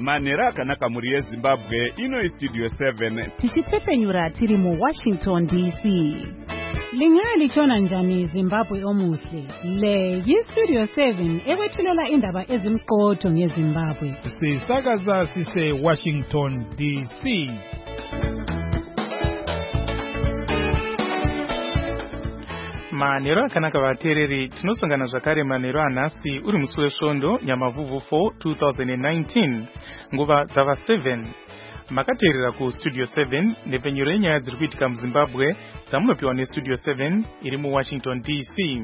manhero akanaka muri yezimbabwe. Ino Studio 7 tichitepfenyura tiri muWashington DC. Lingaya lichona njani Zimbabwe omuhle. Le yiStudio 7 ekwethulela indaba ezimqotho ngeZimbabwe. Sisakaza sise Washington DC. Manhero akanaka vateereri, tinosangana zvakare manhero anhasi uri musi wesvondo Nyamavhuvhu 4 2019 nguva dzava 7. Makateerera kuStudio 7 nepfenyuro yenyaya dziri kuitika muZimbabwe dzamunopiwa neStudio 7 iri muWashington DC.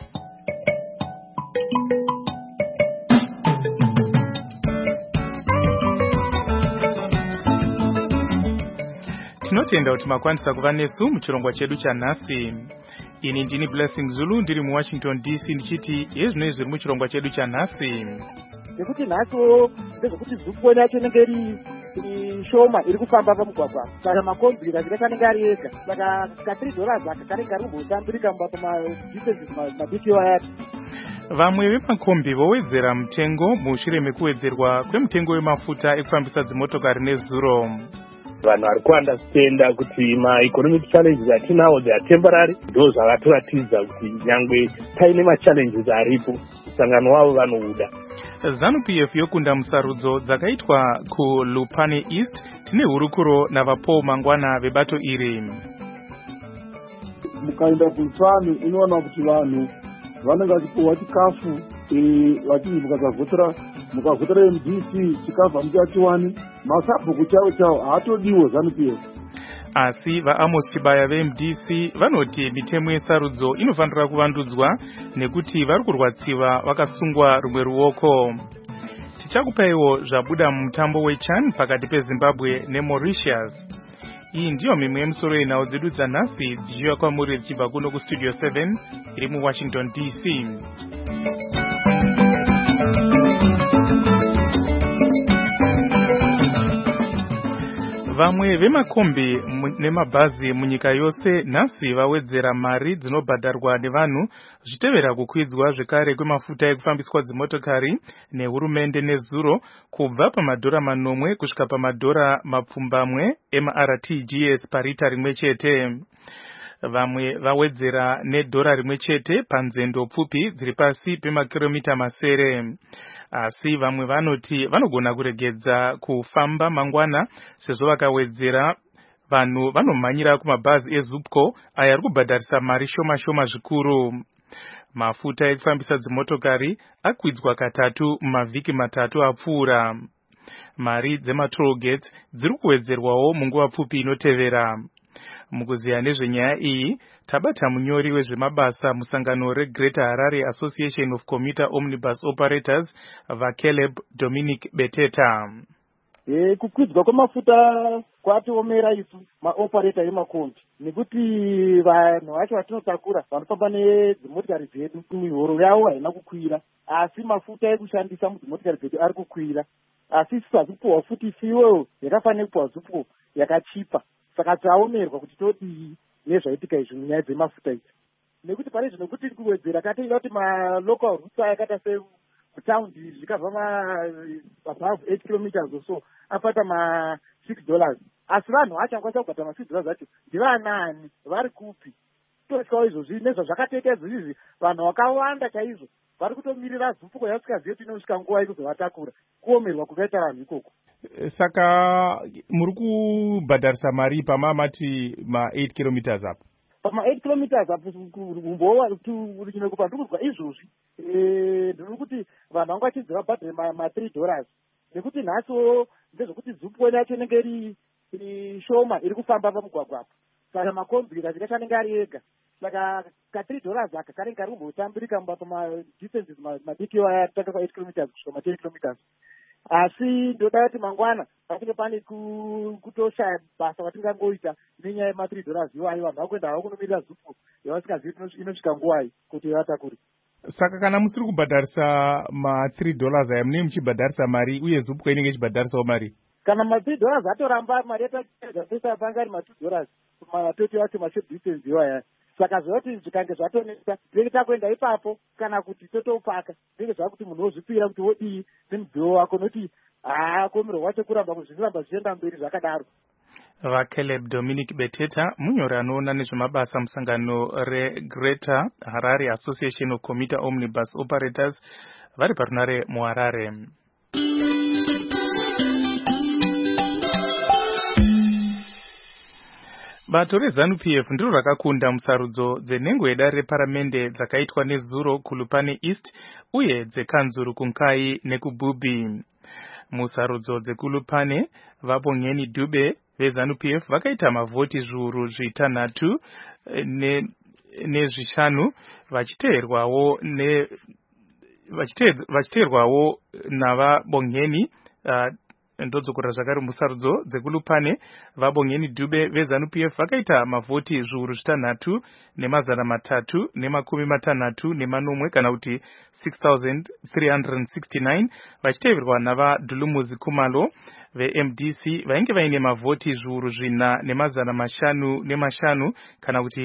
Tinotenda kuti makwanisa kuva nesu muchirongwa chedu chanhasi. Ini ndini Blessing Zulu ndiri muWashington DC ndichiti yezvino zviri muchirongwa chedu chanhasi. Nekuti nhasi ndezvekuti zupuweni yacho inenge iri shoma iri kufamba pamugwagwa. Saka makombi kanenge ari ega. Saka $3 aka kanenge ari kumbotambirika pamadistances madiki ayati. Vamwe vemakombi vowedzera mutengo mushure mekuwedzerwa kwemutengo wemafuta ekufambisa dzimotokari nezuro. Vanhu vari kuandastenda kuti ma-economic challenges atinawo they are temporary. Ndo zvakatoratidza kuti nyangwe paine ma-challenges aripo, musangano wavo vanouda. ZANU-PF yokunda musarudzo dzakaitwa kuLupane East. Tine hurukuro navaPaul Mangwana vebato iri. Mukaenda kuLupane unoona kuti vanhu vanenge vachipuwa chikafu vachinzi mukavhotera MDC chikafu hamuchatiwani. Masabhuku chavo haatodiwo ZANU-PF. Asi vaAmos Chibaya veMDC vanoti mitemo yesarudzo inofanira kuvandudzwa nekuti vari kurwatsiwa vakasungwa rumwe ruoko. Tichakupaiwo zvabuda mumutambo weCHAN pakati peZimbabwe neMauritius. Iyi ndiyo mimwe yemusoro yenhau dzedu dzanhasi dzichiuya kwamuri dzichibva kuno kuStudio 7 iri muWashington DC. Vamwe vemakombi nemabhazi munyika yose nhasi vawedzera mari dzinobhadharwa nevanhu zvichitevera kukwidzwa zvekare kwemafuta ekufambiswa dzimotokari nehurumende nezuro kubva $9 kusvika $10 ema-RTGS parita rimwe chete. Vamwe vawedzera $1 panzendo pfupi dziri pasi pemakiromita masere. Asi vamwe vanoti vanogona kuregedza kufamba mangwana sezvo vakawedzera vanhu vanomhanyira kumabhazi eZupco aya ari kubhadharisa mari shoma zvikuru. Mafuta ekufambisa dzimotokari akwidzwa katatu mumavhiki matatu apfuura. Mari dzematoll gates dziri kuwedzerwawo munguva pfupi inotevera. Mukuziya nezvenyaya iyi tabata munyori wezvemabasa musangano reGreater Harare Association of Commuter Omnibus Operators vaCaleb Dominic Beteta. Kukwidzwa kwemafuta kwatiomera isu maoperator emakombi nekuti vanhu vacho vatinotakura vanofamba nedzimotokari dzedu mihoro yavo haina kukwira, asi mafuta ekushandisa mudzimotokari dzedu ari kukwira. Asi isusu hazipuwa futi fuel yakafanira kupuwa Zupco yakachipa. Saka taomerwa kuti todii nezvaitika izvi munyaya dzemafuta idzi. Nekuti pane zvino kuti kuwedzera katoita kuti malocal routes ayakata sekutaundi zvikabva above 8 kilometers or so apata $6. Asi vanhu vachakwanisa kubhata $6 acho ndivanani, vari kupi? Totyawo izvozvi nezvazvakatoita izvozvi vanhu vakawanda chaizvo vari kutomirira Zupco yasingazivi kuti inosvika nguva yekuzovatakura. Kuomerwa kukaita vanhu ikoko. Saka muri kubhadharisa mari pamamati ma8 kilometers apo? Pama8 kilometers apo umbowa kupa ndikudzwa izvozvi. Ndiri kuti vanhu vanga vachidzi vabhadhare $3 nekuti nhasiwo ndezvekuti Zupco yacho inenge iri shoma iri kufamba pamugwagwa apo. Saka makombi kanenge ari ega. Saka $3 aka kanenge kari kumbotambirika pamadistances madiki ayatanga kwa 8 kilometers kusvika 10 kilometers. Asi ndoda kuti mangwana patinge pane kutoshaya basa watingangoita nenyaya yema$3 iwayo vanhu vakuenda havo kunomirira Zupco yavasingazivi inosvika nguwai kuti vatakure. Saka kana musiri kubhadharisa $3 aya munenge muchibhadharisa mari uye Zupco inenge ichibhadharisawo mari? Kana $3 atoramba mari yatapesa panga ari $2 matoti wacho mashort distance iwaya saka zvoti zvikange zvatonesa tinenge takuenda ipapo kana kuti totopaka tinenge zvakuti munhu wozvipira kuti wodii nemubhiwo wako noti komirwa wacho kuramba zvinoramba zvichienda mberi zvakadaro. vaCaleb Dominic Beteta munyori anoona nezvemabasa musangano reGreater Harare Association of Commuter Omnibus Operators vari parunare muHarare. Bato reZANU-PF ndiro rakakunda musarudzo dzenhengo yedare reparamende dzakaitwa nezuro kuLupane East uye dzekanzuru kuNkai nekuBubi. Musarudzo dzekulupane vaBongeni Dube veZANU-PF vakaita mavhoti zviuru zvitanhatu nezvishanu vachiteerwawo navaBongeni ndodzokora zvakare musarudzo dzekulupane vaBongeni Dube veZANU-PF vakaita mavhoti zviuru zvitanhatu nemazana matatu nemakumi matanhatu nemanomwe kana kuti 6,369 vachiteverwa navaDhulumuzi Khumalo veMDC vainge vaine mavhoti zviuru zvina nemazana mashanu nemashanu kana kuti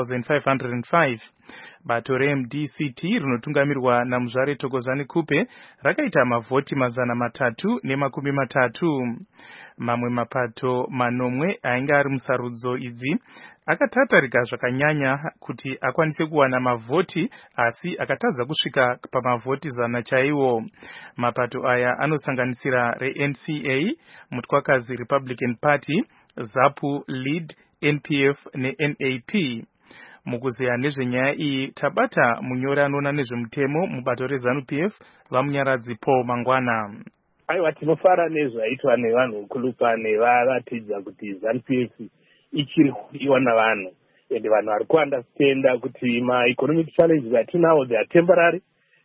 4,505. Bato reMDCT rinotungamirwa naMuzvare Thokozani Kupe rakaita mavhoti mazana matatu nemakumi matatu. Mamwe mapato manomwe ainge ari musarudzo idzi akatatarika zvakanyanya kuti akwanise kuwana mavhoti asi akatadza kusvika pamavhoti zana chaiwo. Mapato aya anosanganisira reNCA, Mutwakazi Republican Party, ZAPU, LEAD, NPF neNAP. Mukuzeya nezvenyaya iyi tabata munyori anoona nezvemutemo mubato reZANU-PF vamunyaradzi Paul Mangwana. Aiwa, tinofara nezvaitwa nevanhu kuLupane varatidza kuti ZANU-PF ichiri kudiwa navanhu ende vanhu vari kuandastenda kuti ma-economic challenges atinawo they are temporary.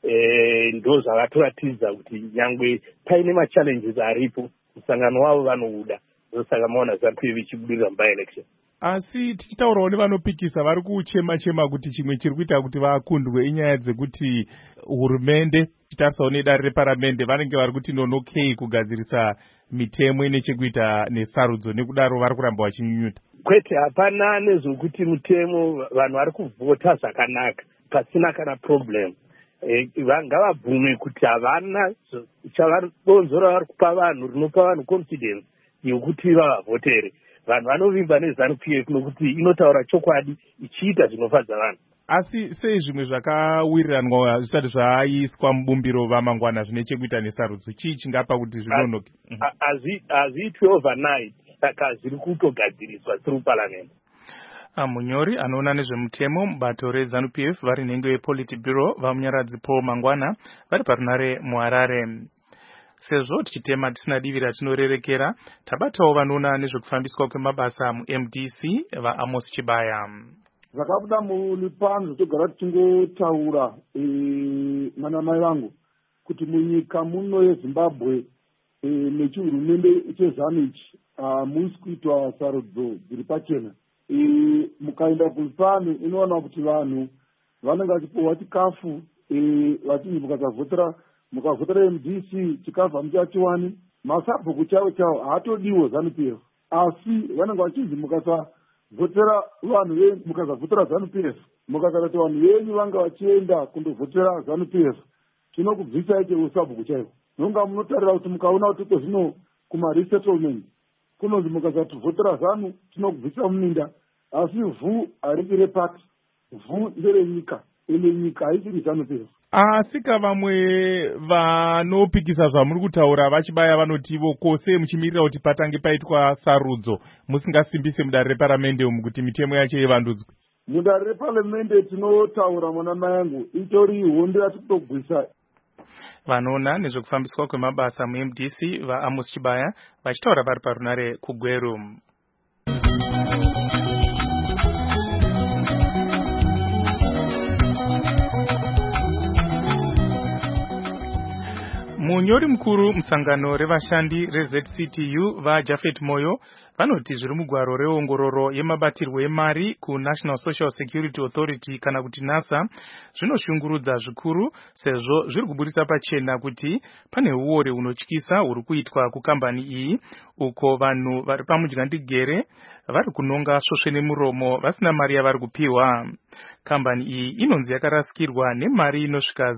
Ndo zvavatoratidza kuti nyangwe paine ma-challenges aripo musangano wavo vanouda. Ndosaka maona ZANU-PF ichibudirira by-election. Asi tichitaurawo nevanopikisa vari kuchema kuti chimwe chiri kuita kuti vakundwe inyaya dzekuti hurumende chitarisawo nedare reparamende vanenge vari kuti nonokei kugadzirisa mitemo ine chekuita nesarudzo nekudaro vari kuramba vachinyunyuta. Kwete, hapana nezvokuti mutemo vanhu vari kuvhota zvakanaka pasina kana problem. Ngavabvume kuti havana chavanodonzora vari kupa vanhu rinopa vanhu confidence yokuti vavavotere. Vanhu vanovimba neZANU-PF nokuti inotaura chokwadi ichiita zvinofadza vanhu. Asi sei zvimwe zvakawiriranwa zvisati zvaiswa mubumbiro vamangwana zvine chekuita nesarudzo chii chingapa kuti zvinonoke? Hazviitwi overnight, saka zviri kutogadziriswa through parliament. Munyori anoona nezvemutemo mubato reZANU-PF vari nhengo yePolitburo vamunyaradzi Paul Mangwana vari parunare muHarare. Sezvo tichitema tisina divi ratinorerekera, tabatawo vanoona nezvekufambiswa kwemabasa muMDC vaAmos Chibaya. Zvakabuda mulipano togara tichingotaura mana mai vangu kuti munyika muno yeZimbabwe nechihurumende cheZANU ichi musi kuitwa sarudzo dziri pachena. Mukaenda kulipano inoona kuti vanhu vanenge vachipiwa chikafu vachinzi mukavhotera MDC chikafu hamuchachiwani. Masabhuku chavo haatodiwo ZANU-PF, asi vanenge vachinzi mukasavhotera vanhu mukasavhotera ZANU-PF, mukasati vanhu venyu vanga vachienda kundovhotera ZANU-PF, tinokubvisai chero sabhuku chaivo. Nonga munotarira kuti mukaona kuti kozvino kuma-resettlement kunonzi mukasati vhotera ZANU tinokubvisa muminda, asi vhu haringi repati, vhu nderenyika, ende nyika haisiri ZANU-PF. Asika vamwe vanopikisa zvamuri kutaura vachibaya vanotivo kose muchimirira kuti patange paitwa sarudzo musingasimbise mudare reparamende umu kuti mitemo yacho ivandudzwe. Mudare reparamende tinotaura mwana mayangu itori hondo yatikutogwisa. Vanoona nezvekufambiswa kwemabasa muMDC vaAmos Chibaya vachitaura vari parunare kuGweru. Munyori mukuru musangano revashandi reZCTU vaJafet Moyo vanoti zviri mugwaro reongororo yemabatirwo emari kuNational Social Security Authority kana kuti NASA zvinoshungurudza zvikuru sezvo zviri kuburisa pachena kuti pane uore hunotyisa huri kuitwa kukambani iyi uko vanhu vari pamudyandigere vari kunonga svosve nemuromo vasina mari yavari kupiwa. Kambani iyi inonzi yakarasikirwa nemari inosvika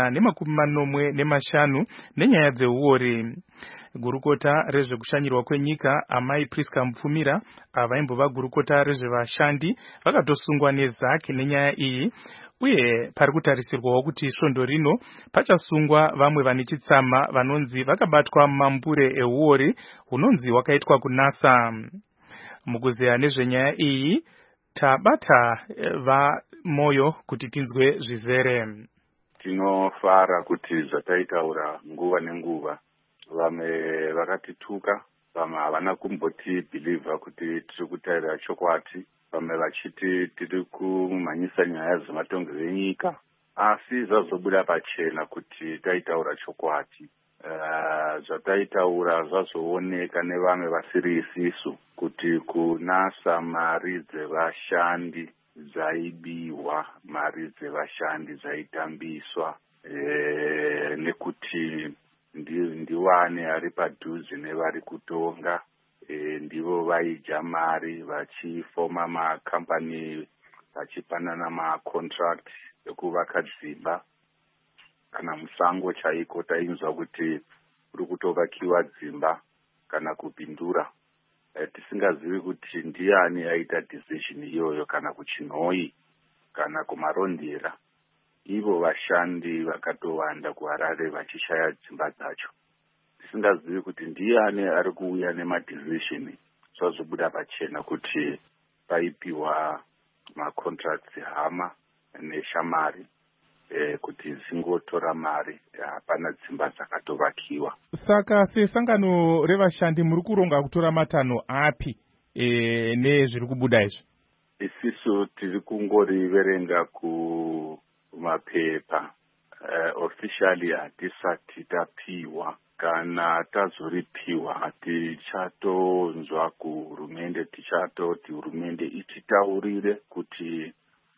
145 nenyaya dzeuore. Gurukota rezvekushanyirwa kwenyika Amai Priska Mupfumira avaimbova gurukota rezvevashandi vakatosungwa neZAC nenyaya iyi, uye pari kutarisirwawo kuti svondo rino pachasungwa vamwe vane chitsama vanonzi vakabatwa mambure euore hunonzi hwakaitwa kuNASA. Mukuzeya nezvenyaya iyi tabata vaMoyo kuti tinzwe zvizere. Tinofara kuti zvataitaura nguva nenguva vamwe vakatituka, vamwe havana kumboti bhilivha kuti tiri kutaura chokwadi, vamwe vachiti tiri kumhanyisa nyaya dzematongerero enyika, asi zvazobuda pachena kuti taitaura chokwadi. Zvataitaura zvazooneka nevamwe vasiri isisu kuti kuNASA mari dzevashandi dzaibiwa, mari dzevashandi dzaitambiswa, nekuti ndiwane ari padhuze nevari kutonga, ndivo vaidya mari vachifoma makambani vachipanana macontract ekuvaka dzimba. Kana musango chaiko tainzwa kuti kuri kutovakiwa dzimba kana kupindura, tisingazivi kuti ndiani aita decision iyoyo, kana kuchinhoi kana kumarondera. Ivo vashandi vakatowanda kuHarare vachishaya dzimba dzacho. Tisingazivi kuti ndiani ari kuuya nemadecision. Zvazobuda pachena kuti paipiwa macontracts hama neshamari kuti zingotora mari, hapana dzimba dzakatovakiwa. Saka sesangano revashandi muri kuronga kutora matanho api nezviri kubuda izvi? Isisu tiri kungoriverenga kumapepa. Officially hatisati tapiwa. Kana tazoripiwa tichatonzwa kuhurumende, tichatoti hurumende ichitaurire kuti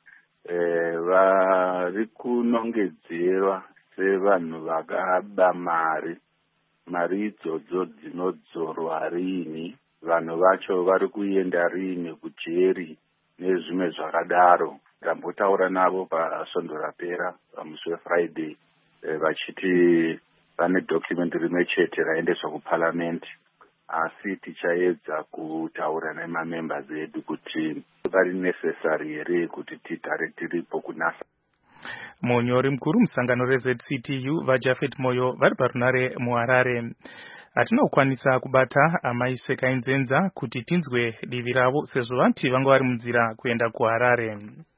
vari kunongedzerwa sevanhu vakaba mari idzodzo dzinodzorwa rini, vanhu vacho vari kuenda rini kujeri nezvimwe zvakadaro. Ndambotaura navo pasvondo rapera pamusi weFriday, vachiti vane document rimwe chete raendeswa kuParliament, asi tichaedza kutaura nemamembers edu kuti vari necessary here kuti tigare tiripo kuNASA. Munyori mukuru musangano reZCTU vaJafet Moyo vari parunare muHarare. Hatina kukwanisa kubata Amai Sekainzenza kuti tinzwe divi ravo sezvo vanti vanga vari munzira kuenda kuHarare.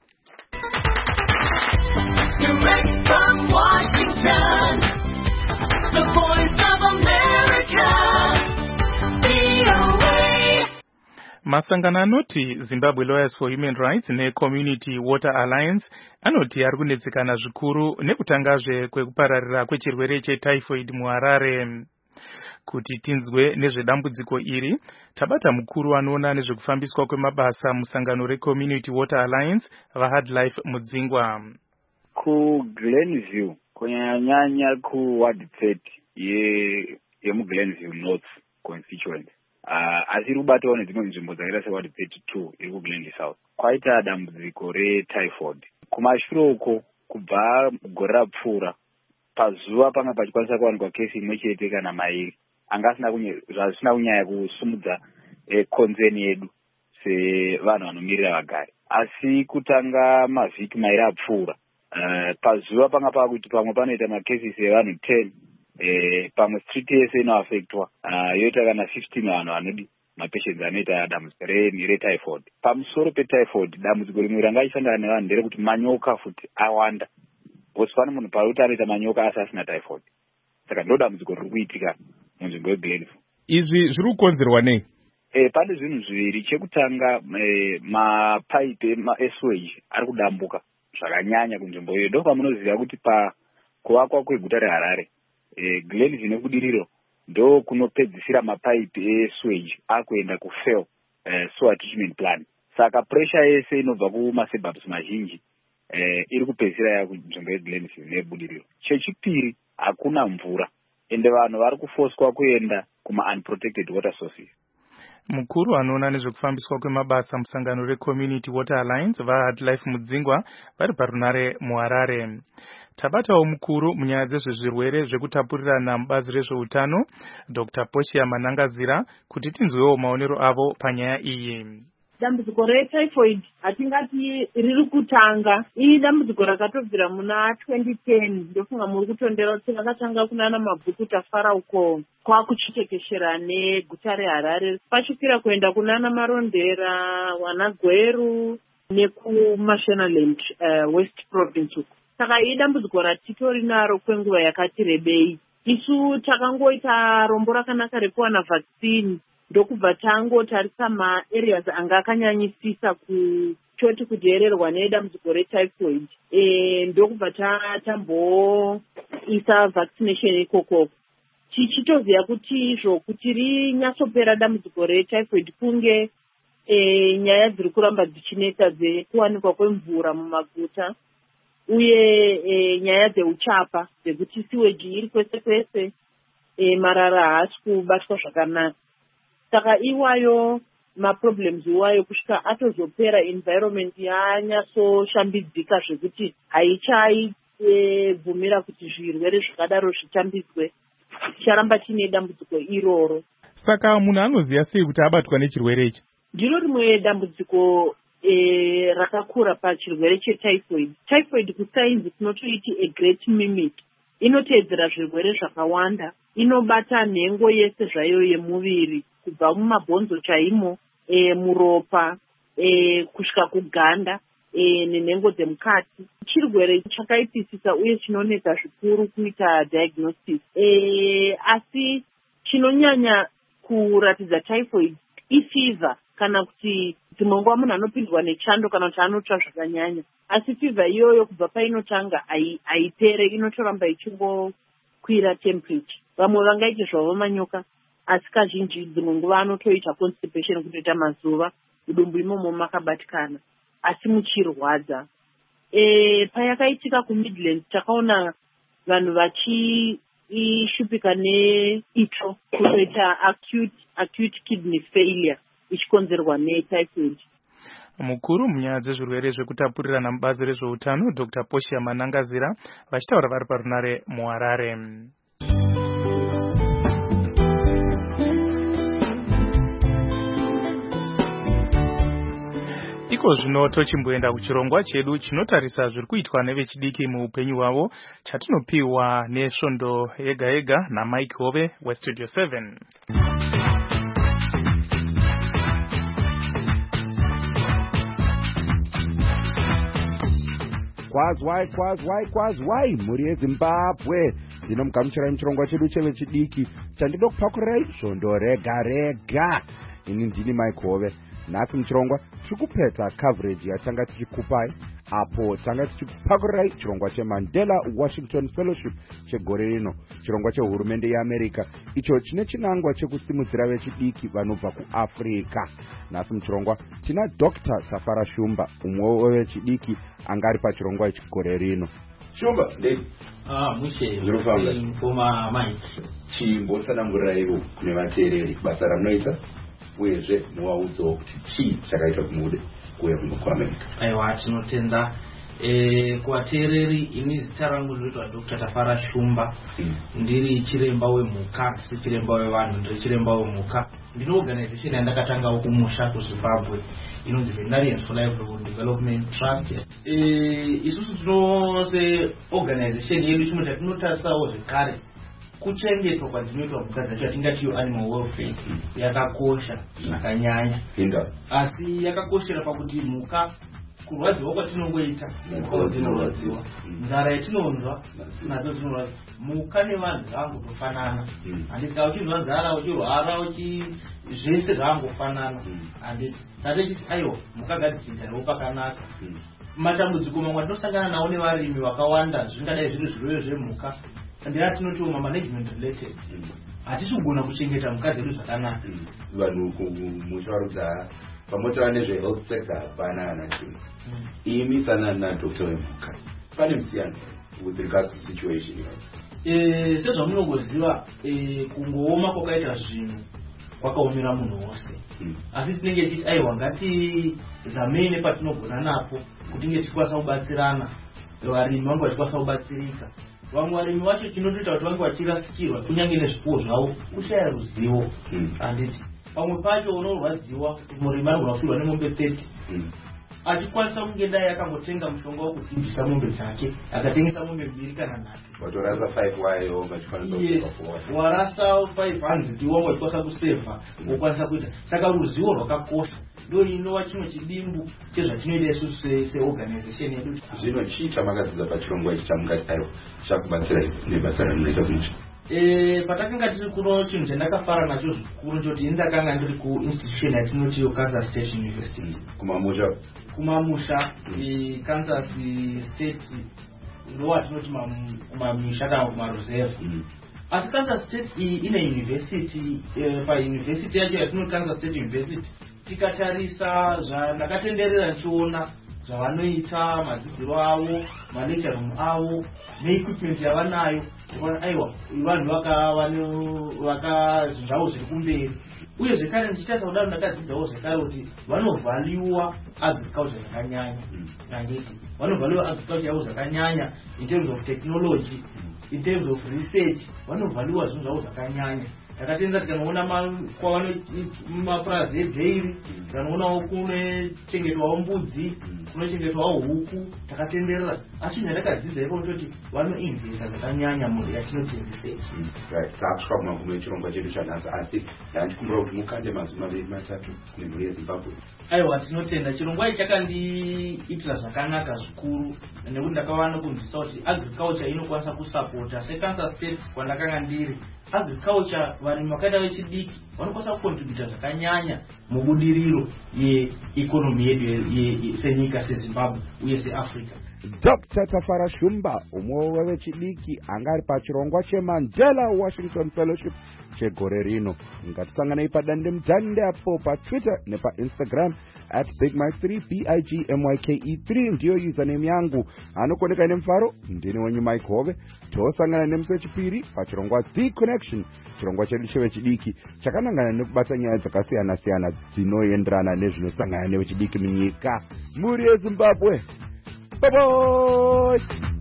Direct from Washington, the voice of America, VOA. Masangano anoti Zimbabwe Lawyers for Human Rights neCommunity Water Alliance anoti ari kunetsekana zvikuru nekutangazve kwekupararira kwechirwere chetyphoid muHarare. Kuti tinzwe nezvedambudziko iri, tabata mukuru anoona nezvekufambiswa kwemabasa musangano reCommunity Water Alliance vaHardlife Mudzingwa. KuGlenview kunyanya kuWard 30 yemuGlenview North constituency, asi rubatawo nedzimwe nzvimbo dzakaita seWard 32 iri kuGlenview South, kwaita dambudziko retyphoid. Kumashure uko kubva gore rapfuura, pazuva panga pachikwanisa kuwanikwa kesi imwe chete kana mairi anga zvisina kunyanya kusumudza konzeni yedu sevanhu vanomirira vagari. Asi kutanga mavhiki mairi apfuura, pazuva panga pakuti pamwe panoita makesisi evanhu 10, pamwe street yese inoafektwa, yoita kana 15 vanhu vanodi mapatients anoita dambudziko retyphoid. Pamusoro petyphoid, dambudziko rimwe ranga achisangana nevanhu nderekuti manyoka futi awanda. Pane munhu parikuti anoita manyoka asi asina typhoid. Saka ndo dambudziko riri kuitika munzvimbo yeGlenview. Izvi zviri kukonzerwa nei? Pane zvinhu zviviri. Chekutanga, mapaipi emaSewage ari kudambuka zvakanyanya kunzvimbo iyo. Ndo pamunoziva kuti pakuvakwa kweguta reHarare, Glenview nebudiriro ndo kunopedzisira mapaipi esewage akuenda kufail sewer treatment plan. Saka pressure yese inobva kumasuburbs mazhinji iri kupedzisira yakunzvimbo yeGlenville nebudiriro. Chechipiri, hakuna mvura ende vanhu vari kufoswa kuenda kuma-unprotected water sources. Mukuru anoona nezvekufambiswa kwemabasa musangano reCommunity Water Alliance vaHardlife Mudzingwa vari parunare muHarare. Tabatawo mukuru munyaya dzezvezvirwere zvekutapurirana mubazi rezveutano Dr. Portia Manangazira kuti tinzwewo maonero avo panyaya iyi. Dambudziko retyphoid hatingati riri kutanga. Iri dambudziko rakatobvira muna 2010. Ndofunga muri kutondera kuti rakatanga kunana mabhuku tafara uko kwakuchitekeshera neguta reHarare. Pachikwira kuenda kunana Marondera, Wanagweru nekuMashonaland West Province uko. Saka iri dambudziko ratitori naro kwenguva yakati rebei. Isu takangoita rombo rakanaka rekuwana vaccine. Ndokubva tangotarisa maareas anga akanyanyisisa kutoti kuteererwa nedambudziko retyphoid. Ndokubva tamboisa vaccination ikoko. Tichitoziva kuti izvo kuti rinyatsopera dambudziko retyphoid kunge nyaya dziri kuramba dzichinetsa dzekuwanikwa kwemvura mumaguta uye nyaya dzeuchapa dzekuti siweji iri kwese kwese, marara haasi kubatwa zvakanaka. Saka iwayo maproblems iwayo kusvika atozopera environment yanyatsoshambidzika zvekuti haichaibvumira kuti zvirwere zvakadaro zvitambidzwe. Ticharamba tine dambudziko iroro. Saka munhu anoziva sei kuti abatwa nechirwere ichi? Ndiro rimwe dambudziko rakakura pachirwere chetyphoid. Typhoid kusainzi kunotoiti a great mimic. Inoteedzera zvirwere zvakawanda. Inobata nhengo yese zvayo yemuviri kubva mumabhonzo chaimo, muropa, kusvika kuganda, nenhengo dzemukati. Chirwere chakaipisisa uye chinonetsa zvikuru kuita diagnosis. Asi chinonyanya kuratidza typhoid ifever kana kuti dzimwe nguva munhu anopindwa nechando kana kuti anotsva zvakanyanya. Asi fever iyoyo kubva painotanga haipere, inotoramba ichingokwira temperature. Vamwe vangaiti zvavo manyoka, asi kazhinji dzimwe nguva anotoita constipation, kutoita mazuva mudumbu imomo makabatikana asi muchirwadza. Payakaitika kuMidlands takaona vanhu vachishupika neitsvo kutoita acute kidney failure ichikonzerwa netyphoid. Mukuru munyaya dzezvirwere zvekutapurirana mubazi rezveutano Dr. Portia Manangazira vachitaura vari parunare muHarare. Iko zvino tochimboenda kuchirongwa chedu chinotarisa zviri kuitwa nevechidiki muupenyu hwavo, chatinopiwa nesvondo yega yega naMike Hove weStudio 7. Kwazwai muri yeZimbabwe. Ndinomugamuchirai muchirongwa chedu chevechidiki chandido kupakurirai svondo rega rega. Ini ndini Mike Hove. Nhasi muchirongwa tiri kupeta coverage yatanga tichikupai apo tanga tichipakurirai chirongwa cheMandela Washington Fellowship chegore rino, chirongwa chehurumende yeAmerica icho chine chinangwa chekusimudzira vechidiki vanobva kuAfrica. Nhasi muchirongwa tina Dr. Tafara Shumba, umwe wevechidiki angari pachirongwa ichi gore rino. Shumba, ndei. Mushe. Zvinofamba. Mfuma Mike. Chimbotsanangurirai kune vateereri basa ramunoita uyezve muvaudzawo kuti chii chakaita kumude kuuya kuno kuAmerica. Aiwa, tinotenda kuvateereri. Ini zita rangu ndinoitwa Dr. Tafara Shumba. Ndiri chiremba wemhuka, si chiremba wevanhu, ndiri chiremba wemhuka. Ndine organization yandakatangawo kumusha kuZimbabwe inonzi Veterinarians for Livelihood Development Trust. Isusu tinose organization yedu chimwe chatinotarisa zvekare kuchengetwa kwadzinoitwa mhuka dzacho, yatingatiyo animal welfare, yakakosha zvakanyanya. Asi yakakoshera pakuti mhuka kurwadziwa kwatinongoita dzinorwadziwa, nzara yatinonzwa nadzo dzinorwadziwa. Mhuka nevanhu zvavangotofanana. Handiti kana uchinzwa nzara, uchirwara, zvese zvavangofanana. Handiti tatechiti aiwa mhuka ngadzichigarawo pakanaka. Matambudziko mamwe atinosangana nawo nevarimi vakawanda zvingadai zviri zvirwere zvemhuka, ndira tinotiwo management related. hatisi kugona kuchengeta mhuka dzedu zvakanaka. Vanhu muchivarudza pamotaura nezvehealth sector hapana chimwe. Imi sana dokta wemhuka pane musiyano with regards to situation here. Sezvamunongoziva kungooma kwakaita zvinhu kwakaomera munhu wose. Asi tinenge tichiti aiwa ngatizamei nepatinogona napo kuti tinge tichikwanisa kubatsirana, varimi vange vachikwanisa kubatsirika. Vamwe varimi vacho chinotoita kuti vange vachirasikirwa kunyange nezvipuwo zvavo kushaya ruzivo. Handiti pamwe pacho unorwadziwa murimi anogona kufirwa nemombe 30 achikwanisa kunge dai akangotenga mushonga wokudhimbisa mombe dzake akatengesa mombe 2 kana 3 watorasa 5 wayo ungachikwanisa warasa 500 iwo wachikwanisa kusevha wokwanisa kuita. Saka ruzivo rwakakosha ndo inova chimwe chidimbu chezvatinoita isusu seorganization yedu. Zvino chii chamakadzidza pachirongwa ichi chamungati aiwa chakubatsira nebasa ramunoita kunje? Patakanga tiri kuno chinhu chandakafara nacho zvikuru ndoti ndakanga ndiri kuinstitution yatinoti Kansas State University kumamusha. Kansas State ndo watinoti kumamisha kana kumareserve. Asi Kansas State ine university, pauniversity yacho yatinoti Kansas State University tikatarisa zvandakatenderera ndichiona zvavanoita, madzidziro avo, malecturing avo neequipment yavanayo, aiwa vanhu zvavo zviri kumberi. Uye zvekare ndichitarisa kudaro ndakadzidzawo zvekare kuti vanovhaliwa agriculture zvakanyanya. Nangeti vanovhaliwa agriculture yavo zvakanyanya in terms of technology, in terms of research, vanovhaliwa zvinhu zvavo zvakanyanya. Takatenda tikanoona mapurazi edairy, tikanoona kunochengetwawo mbudzi, kunochengetwawo huku, takatenderera. Asi ndakadzidza ipo ndoti vanoinvesta zvakanyanya yatinoti research. Takusvika kumagumo echirongwa chedu chanhasi, asi ndandikumbura kuti mukande mazuma 2-3 nemhuri yeZimbabwe. Aiwa, tinotenda chirongwa ichi chakandiitira zvakanaka zvikuru nekuti ndakawana kunzwisa kuti agriculture inokwanisa kusapota. SeKansas State kwandakanga ndiri, agriculture varimi vakaita vechidiki vanokwanisa kukontributa zvakanyanya mubudiriro yeikonomi yedu senyika seZimbabwe uye seAfrica. Dr. Tafara Shumba, umwe wevechidiki anga ari pachirongwa cheMandela Washington Fellowship chegore rino. Ngatisanganei padandemutande apo paTwitter nepaInstagram @BigMike3 BIGMYKE3 ndiyo username yangu. Anokoneka nemufaro ndini wenyu Mike Hove. Tosangana nemusi wechipiri pachirongwa The Connection, chirongwa chedu chevechidiki chakanangana nekubata nyaya dzakasiyana siyana dzinoenderana nezvinosangana nevechidiki munyika. Muri yeZimbabwe. Bye bye.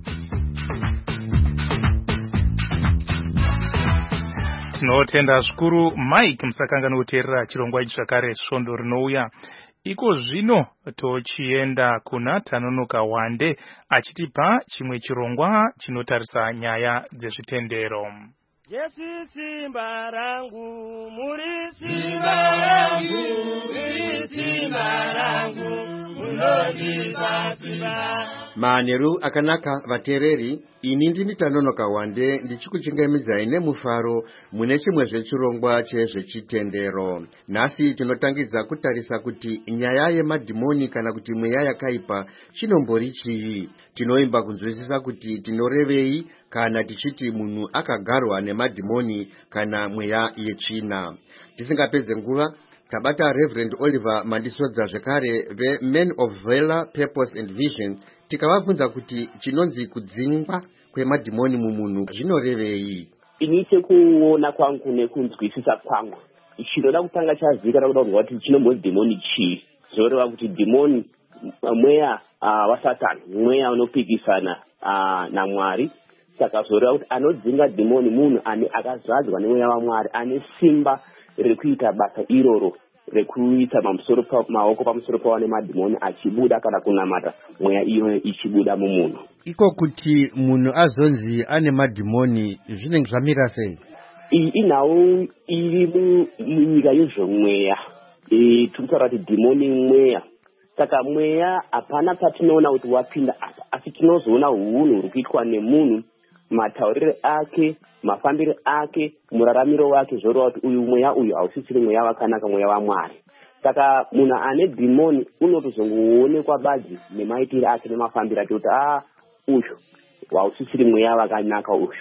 Tinotenda zvikuru Mike musakangana kuteerera chirongwa ichi zvakare svondo rinouya. Iko zvino tochienda kuna Tanonoka Wande achitipa chimwe chirongwa chinotarisa nyaya dzezvitendero. Jesu simba rangu, muri simba rangu, muri simba rangu, munodipa simba. Manheru akanaka vateereri, ini ndini Tanonoka Wande ndichikuchingamidzai nemufaro mune chimwe zvechirongwa chezvechitendero. Nhasi tinotangidza kutarisa kuti nyaya yemadhimoni kana kuti mweya yakaipa chinombori chii. Tinoimba kunzwisisa kuti tinorevei kana tichiti munhu akagarwa nemadhimoni kana mweya yechina. Tisingapedze nguva, tabata Reverend Oliver Mandisodza zvekare veMen of Valor, Purpose and Vision, tikavabvunza kuti chinonzi kudzingwa kwemadhimoni mumunhu zvinorevei. Ini sekuona kwangu nekunzwisisa kwangu, chinoda kutanga chazivikanwa kuda kuti chinombonzi dhimoni chii. Zvoreva kuti dhimoni mweya wa Satani, mweya unopikisana naMwari. Saka zvoreva kuti anodzinga dhimoni munhu akazadzwa nemweya waMwari, ane simba rekuita basa iroro rekuita maoko pamusoro pawo nemadhimoni achibuda kana kunamata mweya iyo ichibuda mumunhu. Iko kuti munhu azonzi ane madhimoni zvinenge zvamira sei? Iyi inhau iri munyika yezvomweya. Tikutaura kuti dhimoni mweya. Saka mweya hapana patinoona kuti wapinda apa, asi tinozoona hunhu huri kuitwa nemunhu, matauriro ake, mafambiro ake, muraramiro wake, zvoreva kuti uyu mweya uyu hausisiri mweya wakanaka, mweya waMwari. Saka munhu ane dhimoni unotozongoonekwa badzi nemaitiro ake nemafambiro ake kuti uyu hausisiri mweya wakanaka uyu.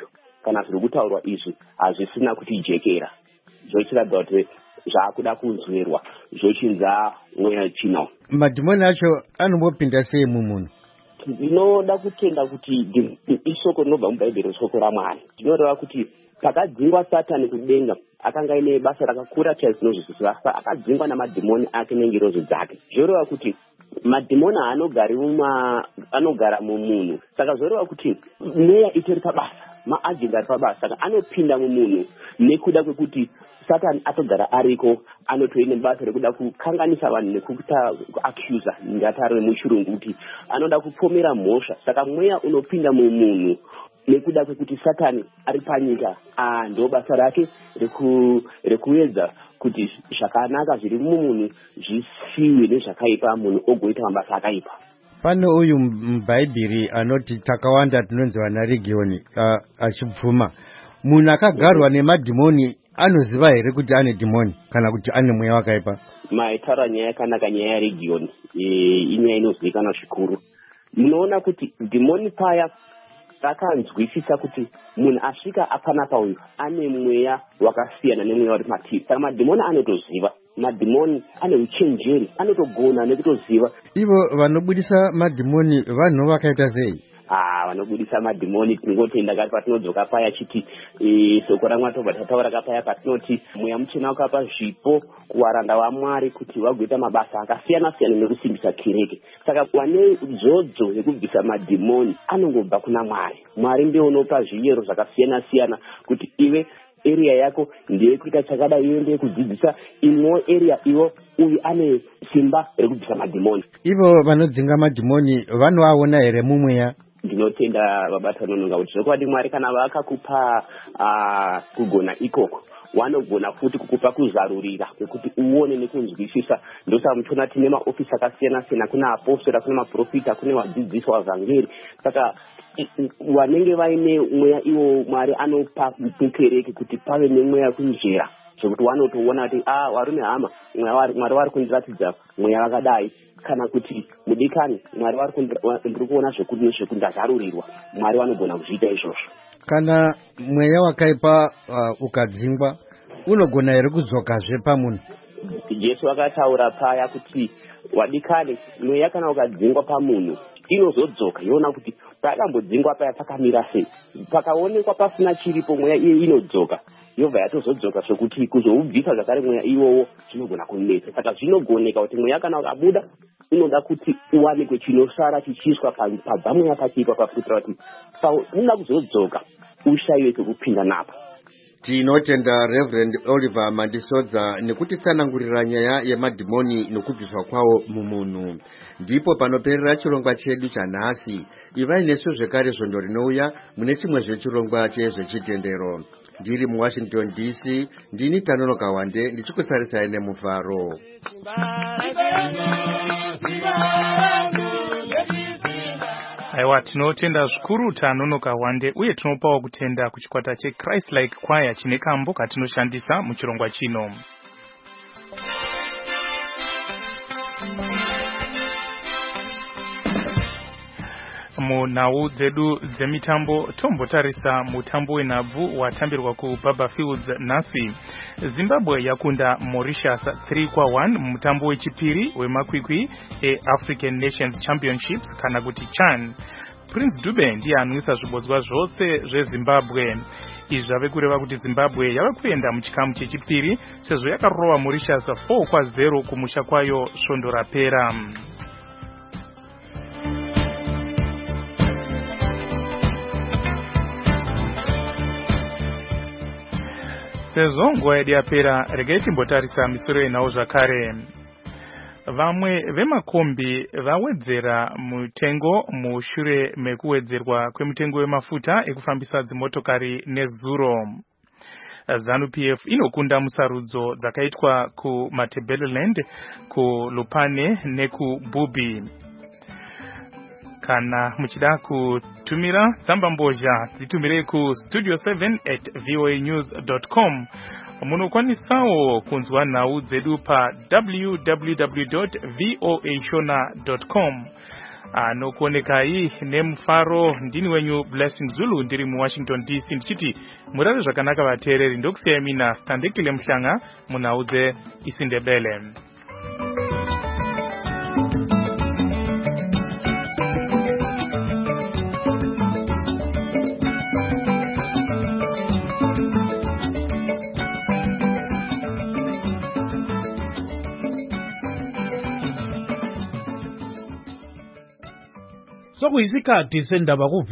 kana zviri kutaurwa izvi hazvisina kutijekera, zvochiratidza kuti zvaakuda kunzwerwa, zvochinza mweya chino. Madhimoni acho anombopinda sei mumunhu? Ndinoda kutenda kuti ishoko rinobva mubhaibheri shoko raMwari. Ndinoreva kuti pakadzingwa Satani kudenga akanga ine basa rakakura chaizvinozvisisa, akadzingwa namadhimoni ake nengirozi dzake. Zvoreva kuti madhimoni anogara mumunhu, saka zvoreva kuti mweya itori pabasa, maajenda ari pabasa, saka anopinda mumunhu nekuda kwekuti Satani atogara ariko, anotoine basa rekuda kukanganisa vanhu nekuita accuser, ngatare muchirungu kuti anoda kupomera mhosva. Saka mweya unopinda mumunhu nekuda kwekuti Satani ari panyika, ndo basa rake rekuedza kuti zvakanaka zviri mumunhu zvisiwe nezvakaipa, munhu ogoita mabasa akaipa. Pane uyu mubhaibheri anoti takawanda tinonzi vana regioni achibvuma, munhu akagarwa nemadhimoni anoziva here kuti ane dhimoni kana kuti ane mweya wakaipa? Maitaura nyaya yakanaka, nyaya yaregioni inyaya inozivikanwa zvikuru. Munoona kuti dhimoni paya rakanzwisisa kuti munhu asvika apanapa uyu ane mweya wakasiyana nemweya uri mativi. Saka madhimoni anotoziva, madhimoni ane uchenjeri, anotogona nekutoziva. Ivo vanobudisa madhimoni vanhu vakaita sei? Vanobudisa madhimoni tinongotenda kati patinodzoka paya chiti soko raMwari tobva tataura kapaya patinoti mweya muchena wakapa zvipo kuvaranda vaMwari kuti vagoita mabasa akasiyana-siyana nekusimbisa kereke. Saka wane dzodzo yekubvisa madhimoni anongobva kuna Mwari. Mwari ndiye unopa zviyero zvakasiyana-siyana kuti iwe area yako ndiye kuita chakada, iwe ndiye kudzidzisa imwe area, iwo uyu ane simba rekubvisa madhimoni. Ivo vanodzinga madhimoni vanoaona here mumweya? Ndinotenda babata nononga kuti zvokwadi Mwari kana vakakupa kugona ikoko, vanogona futi kukupa kuzarurira kwekuti uone nekunzwisisa. Ndosaka muchiona tine maofisi akasiyana-siyana, kuna apostora, kuna maprofita, kuna vadzidzisi vavhangeri. Saka vanenge vaine mweya iwo Mwari anopa mukereke kuti pave nemweya kunjera, zvokuti vanotoona kuti varume hama, Mwari vari kundiratidza mweya wakadai, kana kuti mudikani Mwari ndiri kuona zvekuti ndazarurirwa. Mwari vanogona kuzviita izvozvo. Kana mweya wakaipa ukadzingwa unogona here kudzokazve pamunhu? Jesu akataura paya kuti wadikani mweya kana ukadzingwa pamunhu inozodzoka yoona kuti pakambodzingwa paya pakamira sei, pakaonekwa pasina chiripo mweya iye inodzoka yobva yatozodzoka, zvokuti kuzoubvisa zvakare mweya iwowo zvinogona kunetsa. Saka zvinogoneka kuti mweya kana ukabuda unoda kuti uwanikwe chinosara chichiiswa pabva mweya pachipa pakuitira kuti paunoda kuzodzoka ushayiwe kwekupinda napo. Tinotenda Reverend Oliver Mandisodza nekutitsanangurira nyaya yemadhimoni nekubviswa kwawo mumunhu. Ndipo panoperera chirongwa chedu chanhasi. Ivai nesu zvekare zvondo rinouya mune chimwe zvechirongwa chezvechitendero. Ndiri muWashington DC, ndini Tanonoka Wande ndichikusarisai nemufaro. Aiwa, tinotenda zvikuru Tanonoka Wande, uye tinopawo kutenda kuchikwata cheChrist Like Choir chine kambo katinoshandisa muchirongwa chino. Munhau dzedu dzemitambo tombotarisa mutambo wenhabvu watambirwa kuBaba Fields nhasi. Zimbabwe yakunda Mauritius 3-1 mumutambo wechipiri wemakwikwi eAfrican Nations Championships kana kuti CHAN. Prince Dube ndiye anwisa zvibodzwa zvose zveZimbabwe. Izvi zvave kureva kuti Zimbabwe yava kuenda muchikamu chechipiri sezvo yakarova Mauritius 4-0 kumusha kwayo svondo rapera. Sezvo nguva yedu yapera, regai timbotarisa misoro yenhau zvakare. Vamwe vemakombi vawedzera mutengo mushure mekuwedzerwa kwemutengo wemafuta ekufambisa dzimotokari nezuro. ZANU-PF inokunda musarudzo dzakaitwa kuMatabeleland, kuLupane nekuBubi. Kana muchida kutumira tsamba mbozha dzitumire ku studio7@voanews.com. Munokwanisawo kunzwa nhau dzedu pa www.voashona.com. anokuonekai nemufaro. Ndini wenyu Blessing Zulu ndiri muWashington DC ndichiti murare zvakanaka vateereri. Ndokusiyai mina Standekile Mhlanga munhaudze isindebele. Sokuyisikhathi sendaba